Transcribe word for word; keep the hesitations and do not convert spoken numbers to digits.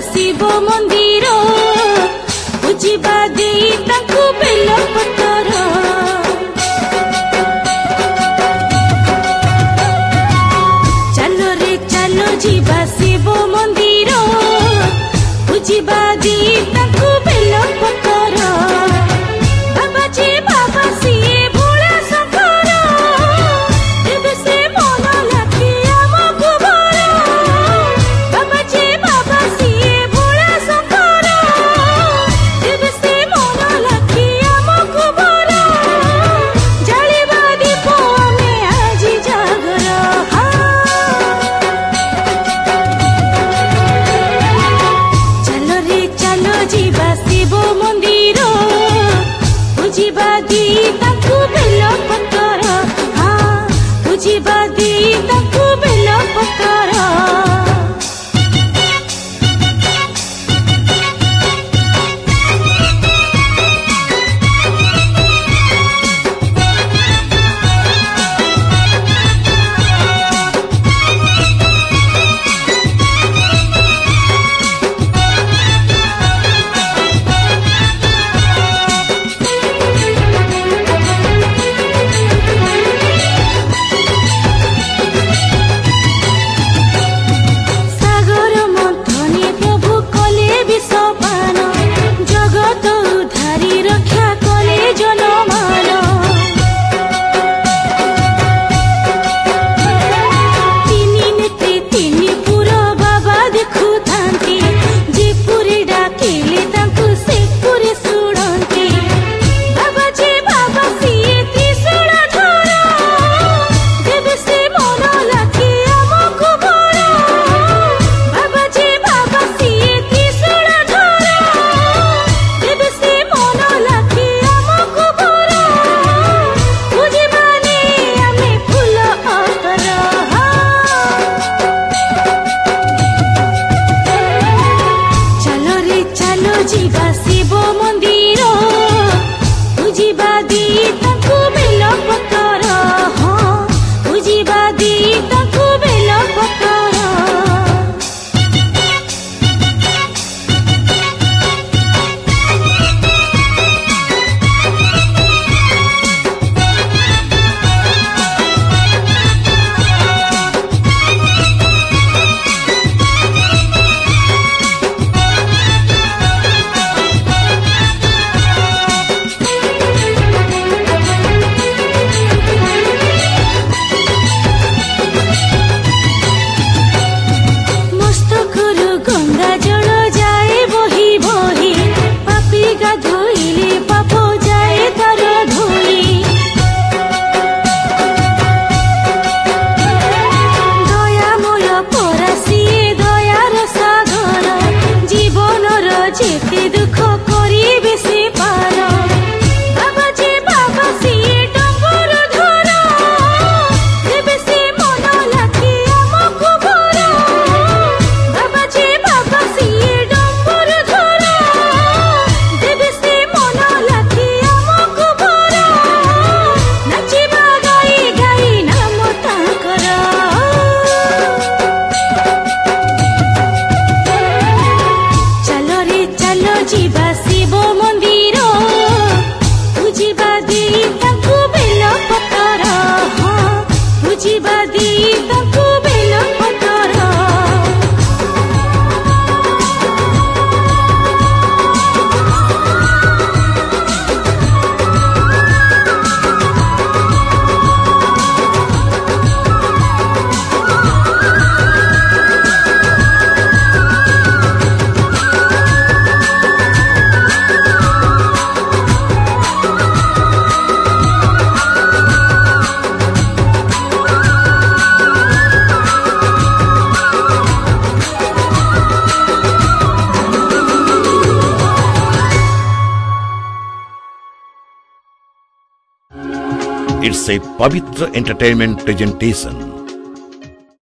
शिव मंदिर बुझिबा देई ताकू बेल पतर चलो रे चलो जीवा शिव मंदिर बुझिबा देई ताकू बेल पतर बाबा जी बाबा सिए भोला शंकर देवे से मन लागे हमको भर बाबा जी बाबा सिए भोला शंकर देवे से मन लागे हमको भर जलिबा दीप में आज जागर चलो रे चलो जीवा शिव मंदिर बुझिबा दी ताकू बेल पतर हाँ बुझिबा दी ताकू बेल पतर सागर मंथने प्रभु कले विषपान जगत उद्धारी रक्षा कले जनमान तिनी नेत्रे तिनी पुर बाबा देखु थांती जे पुरे डाकिले तांकु से पुरे सुणंती बाबा जे बाबा सिए त्रिशूल धर देवे से मन लागे हमको भर बाबा जे बाबा सिए त्रिशूल धर देवे से मन लागे हमको भर बुझिबानी आमे फूल अतर चलो रे चलो जीवा शिव मंदिर बुझिबा दी ताकू बेल पतर हाँ बुझिबा दी ताकू बेल पतर मस्तकरु गंगा जल जाए बही बही पापी गाधोइले पाप जाए तार धोई दयामय परासिए दयार सागर जीवनर जेते दुख करिबे से पार बाबा जे बाबा सिए डंगर धर देवे से मन लागे हमको भर बाबा जे बाबा सिए डंगर धर देवे से मन लागे हमको भर नाचिबा गाई गाई नाम तांकर चलो रे चलो जीवा शिव मंदिर बुझिबा दी ताकू बेल पतर हाँ बुझिबा दी ताकू बेल पतर It's a Pavitra Entertainment presentation.